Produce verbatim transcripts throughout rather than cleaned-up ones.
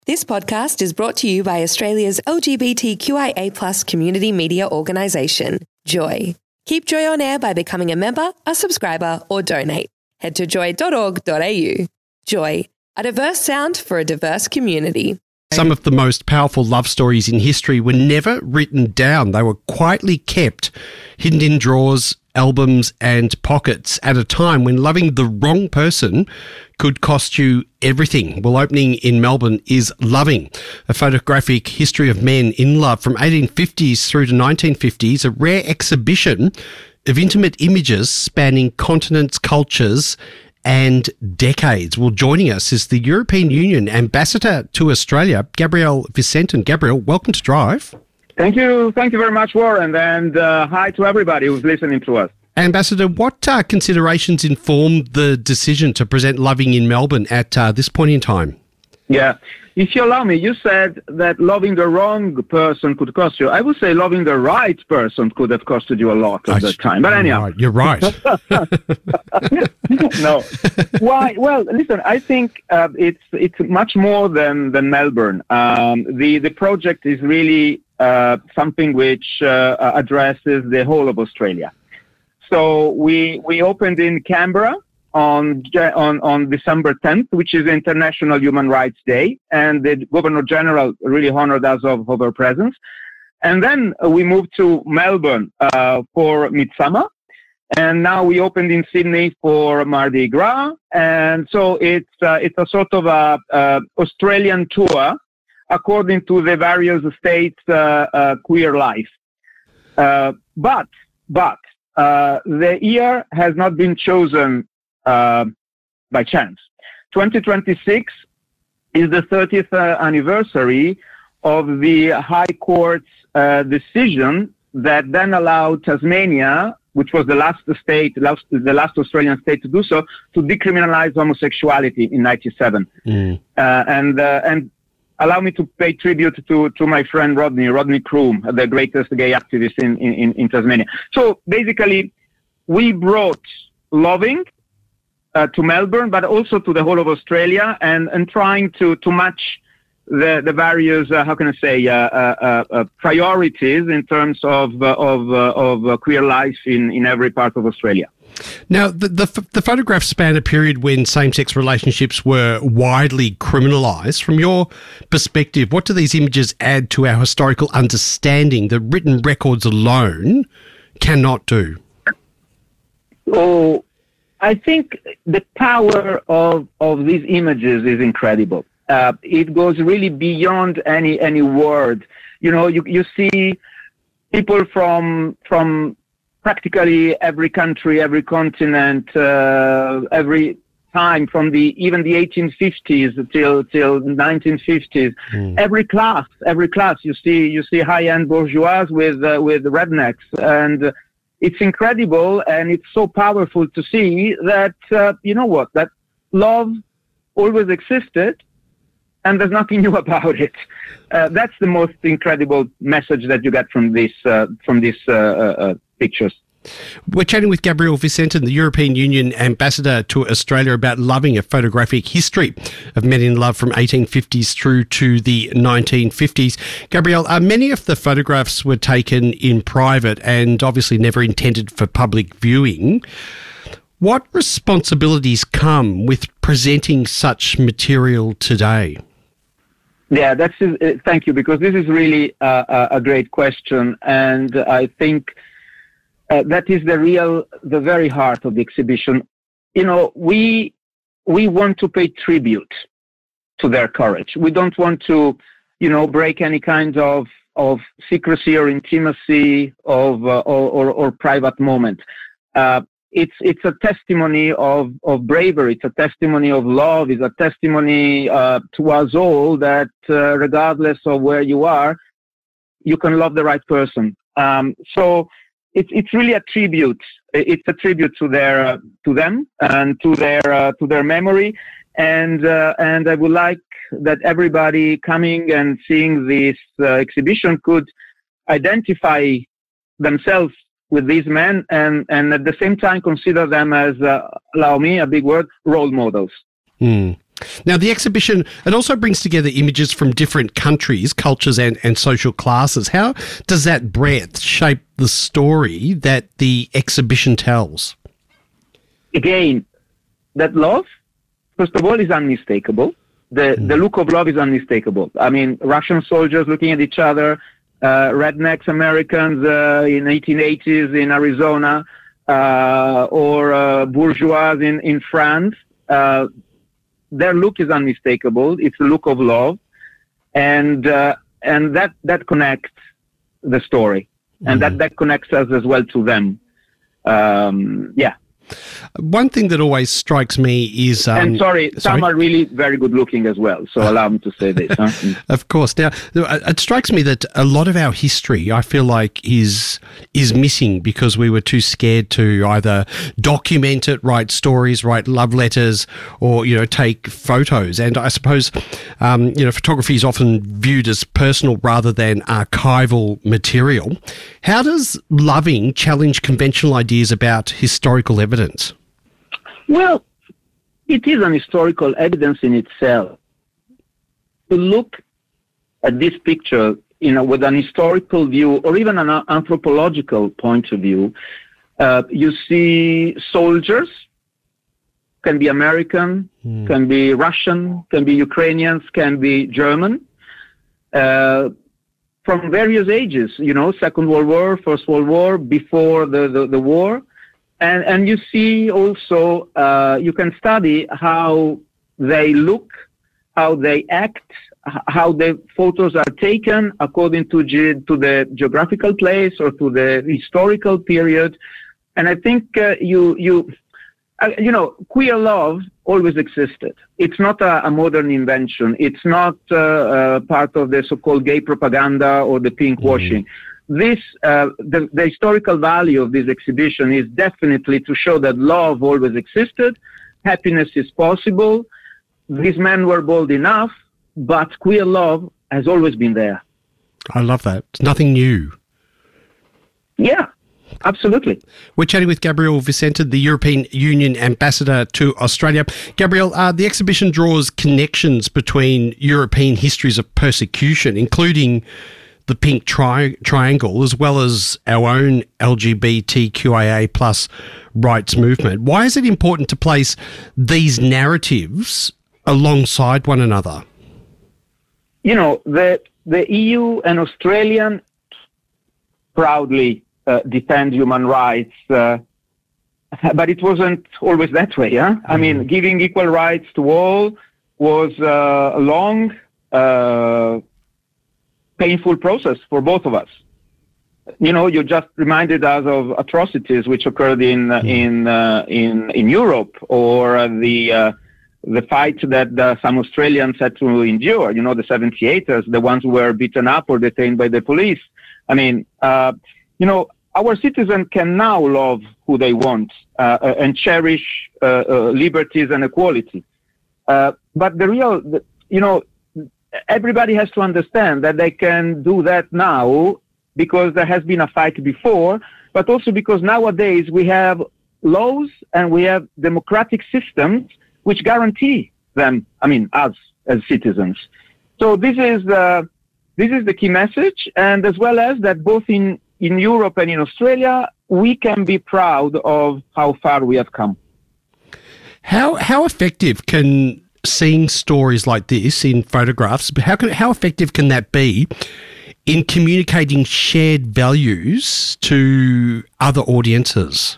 This podcast is brought to you by Australia's L G B T Q I A plus community media organisation, Joy. Keep Joy on air by becoming a member, a subscriber or donate. Head to joy dot org dot a u. Joy, a diverse sound for a diverse community. Some of the most powerful love stories in history were never written down. They were quietly kept, hidden in drawers, albums and pockets at a time when loving the wrong person could cost you everything. Well, opening in Melbourne is Loving, a photographic history of men in love from eighteen fifties through to nineteen fifties, a rare exhibition of intimate images spanning continents, cultures and decades. Well, joining us is the European Union Ambassador to Australia, Gabrielle Vicentin. Gabrielle, welcome to Drive. Thank you. Thank you very much, Warren, and uh, hi to everybody who's listening to us. Ambassador, what uh, considerations informed the decision to present Loving in Melbourne at uh, this point in time? Yeah. If you allow me, you said that loving the wrong person could cost you. I would say loving the right person could have costed you a lot at the time. But anyhow. Right. You're right. No. Why? Well, listen, I think uh, it's it's much more than, than Melbourne. Um, the, the project is really uh, something which uh, addresses the whole of Australia. So we we opened in Canberra on on on December tenth, which is International Human Rights Day, and the Governor General really honored us of, of her presence. And then we moved to Melbourne uh, for Midsummer, and now we opened in Sydney for Mardi Gras. And so it's uh, it's a sort of a, a Australian tour according to the various states' uh, uh, queer life. Uh, but but. Uh, the year has not been chosen uh, by chance. twenty twenty-six is the thirtieth uh, anniversary of the High Court's uh, decision that then allowed Tasmania, which was the last state, last, the last Australian state to do so, to decriminalize homosexuality in ninety-seven. Mm. Uh, and uh, and allow me to pay tribute to, to my friend Rodney, Rodney Croom, the greatest gay activist in, in, in Tasmania. So basically, we brought Loving uh, to Melbourne, but also to the whole of Australia, and, and trying to, to match the, the various, uh, how can I say, uh, uh, uh, priorities in terms of, uh, of, uh, of uh, queer life in, in every part of Australia. Now, the, the the photographs span a period when same-sex relationships were widely criminalised. From your perspective, what do these images add to our historical understanding that written records alone cannot do? Oh, I think the power of, of these images is incredible. Uh, it goes really beyond any any word. You know, you you see people from from practically every country, every continent, uh, every time, from the even the eighteen fifties till till nineteen fifties. Mm. Every class, every class, you see you see high-end bourgeois with uh, with rednecks, and uh, it's incredible, and it's so powerful to see that uh, you know what, that love always existed, and there's nothing new about it. Uh, that's the most incredible message that you get from this uh, from this uh, uh, pictures. We're chatting with Gabrielle Vicentin, the European Union Ambassador to Australia, about Loving, a photographic history of men in love from eighteen fifties through to the nineteen fifties. Gabrielle, uh, many of the photographs were taken in private and obviously never intended for public viewing. What responsibilities come with presenting such material today? Yeah, that's uh, thank you, because this is really uh, a great question, and I think uh, that is the real, the very heart of the exhibition. You know, we we want to pay tribute to their courage. We don't want to, you know, break any kind of of secrecy or intimacy of uh, or, or or private moment. Uh, It's it's a testimony of, of bravery. It's a testimony of love. It's a testimony uh, to us all that uh, regardless of where you are, you can love the right person. Um, so it's it's really a tribute. It's a tribute to their uh, to them and to their uh, to their memory. And uh, and I would like that everybody coming and seeing this uh, exhibition could identify themselves with these men, and, and at the same time consider them as, uh, allow me a big word, role models. Mm. Now, the exhibition, it also brings together images from different countries, cultures and, and social classes. How does that breadth shape the story that the exhibition tells? Again, that love, first of all, is unmistakable. The, mm. the look of love is unmistakable. I mean, Russian soldiers looking at each other, uh, rednecks Americans uh, in eighteen eighties in Arizona, uh, or uh, bourgeois in, in France. Uh, Their look is unmistakable. It's a look of love, and uh, and that that connects the story, and mm. that that connects us as well to them. Um, yeah. One thing that always strikes me is... Um, and sorry, sorry, some are really very good looking as well, so allow me to say this. Huh? Of course. Now, it strikes me that a lot of our history, I feel like, is is missing because we were too scared to either document it, write stories, write love letters, or, you know, take photos. And I suppose, um, you know, photography is often viewed as personal rather than archival material. How does Loving challenge conventional ideas about historical evidence? Well, it is an historical evidence in itself. To look at this picture, you know, with an historical view or even an anthropological point of view, uh, you see soldiers, can be American, mm. can be Russian, can be Ukrainians, can be German, uh, from various ages, you know, Second World War, First World War, before the, the, the war. And, and you see also, uh, you can study how they look, how they act, how the photos are taken according to, ge- to the geographical place or to the historical period. And I think uh, you, you, uh, you know, queer love always existed. It's not a, a modern invention. It's not uh, uh, part of the so-called gay propaganda or the pink washing. Mm-hmm. This, uh, the, the historical value of this exhibition is definitely to show that love always existed, happiness is possible, these men were bold enough, but queer love has always been there. I love that. It's nothing new. Yeah, absolutely. We're chatting with Gabriel Vicente, the European Union ambassador to Australia. Gabriel, uh, the exhibition draws connections between European histories of persecution, including the Pink tri- Triangle, as well as our own L G B T Q I A plus rights movement. Why is it important to place these narratives alongside one another? You know, the the E U and Australian proudly uh, defend human rights, uh, but it wasn't always that way. Huh? Mm. I mean, giving equal rights to all was uh, a long, uh, painful process for both of us. You know, you just reminded us of atrocities which occurred in mm. in uh, in in Europe, or uh, the uh, the fight that uh, some Australians had to endure. You know, the seventy-eighters, the ones who were beaten up or detained by the police. I mean, uh, you know, our citizens can now love who they want uh, and cherish uh, uh, liberties and equality. Uh, but the real, the, you know, everybody has to understand that they can do that now because there has been a fight before, but also because nowadays we have laws and we have democratic systems which guarantee them, I mean, us as citizens. So this is uh, this is the key message, and as well as that both in, in Europe and in Australia, we can be proud of how far we have come. How how effective can seeing stories like this in photographs, how can how effective can that be in communicating shared values to other audiences?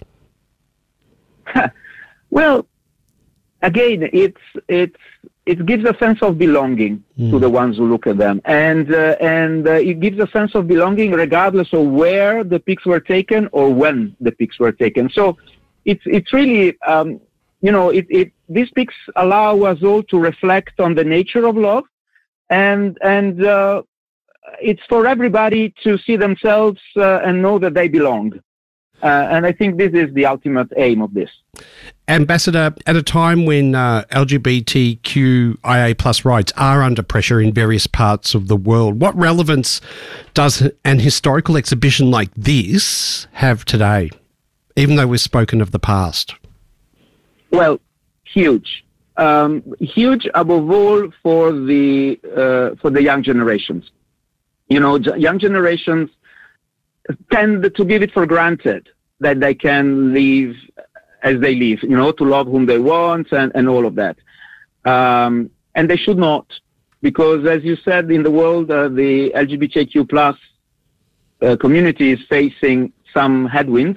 Well, again, it's it's it gives a sense of belonging mm. to the ones who look at them, and uh, and uh, it gives a sense of belonging regardless of where the pics were taken or when the pics were taken. So it's it's really um, you know it, it these pics allow us all to reflect on the nature of love, and and uh, it's for everybody to see themselves uh, and know that they belong. Uh, and I think this is the ultimate aim of this. Ambassador, at a time when uh, L G B T Q I A plus rights are under pressure in various parts of the world, what relevance does an historical exhibition like this have today, even though we've spoken of the past? Well, huge. um, huge above all for the uh, for the young generations. You know, young generations tend to give it for granted that they can live as they live, you know, to love whom they want and, and all of that. Um, and they should not, because as you said, in the world, uh, the L G B T Q plus uh, community is facing some headwinds.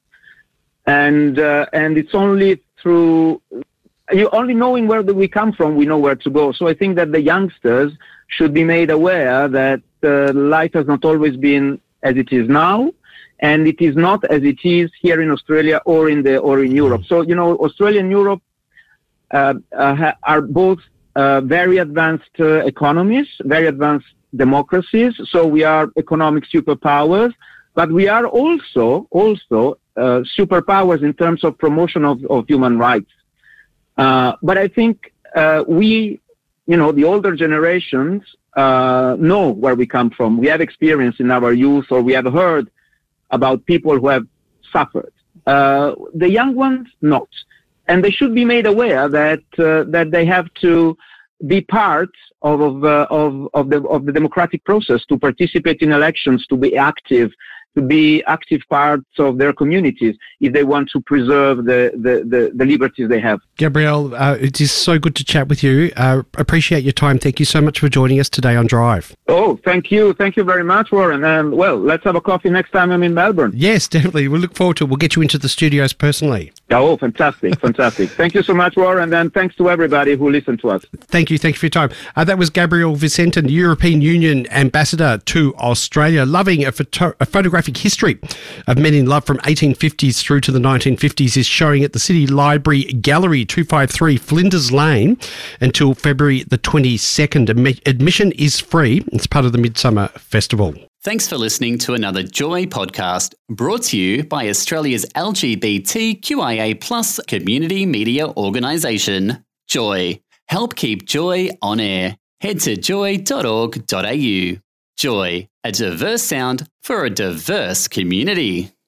And uh, and it's only through, you only knowing where we come from, we know where to go. So I think that the youngsters should be made aware that uh, life has not always been as it is now, and it is not as it is here in Australia or in the or in Europe. So you know, Australia and Europe uh, uh, are both uh, very advanced uh, economies, very advanced democracies. So we are economic superpowers, but we are also also uh, superpowers in terms of promotion of, of human rights. Uh, but I think uh, we, you know, the older generations uh, know where we come from. We have experience in our youth, or we have heard about people who have suffered. Uh, the young ones, not. And they should be made aware that uh, that they have to be part of of, uh, of of the of the democratic process, to participate in elections, to be active, to be active parts of their communities if they want to preserve the, the, the, the liberties they have. Gabrielle, uh, it is so good to chat with you. Uh, appreciate your time. Thank you so much for joining us today on Drive. Oh, thank you. Thank you very much, Warren. And, well, let's have a coffee next time I'm in Melbourne. Yes, definitely. We'll look forward to it. We'll get you into the studios personally. Oh, fantastic. Fantastic. Thank you so much, Warren. And thanks to everybody who listened to us. Thank you. Thank you for your time. Uh, that was Gabrielle Vicentin, European Union Ambassador to Australia, loving a, photo- a photographic history of men in love from eighteen fifties through to the nineteen fifties is showing at the City Library Gallery, two fifty-three Flinders Lane, until February the twenty-second. Admission is free. It's part of the Midsummer Festival. Thanks for listening to another Joy podcast, brought to you by Australia's L G B T Q I A plus community media organisation, Joy. Help keep Joy on air. Head to joy dot org dot a u. Joy, a diverse sound for a diverse community.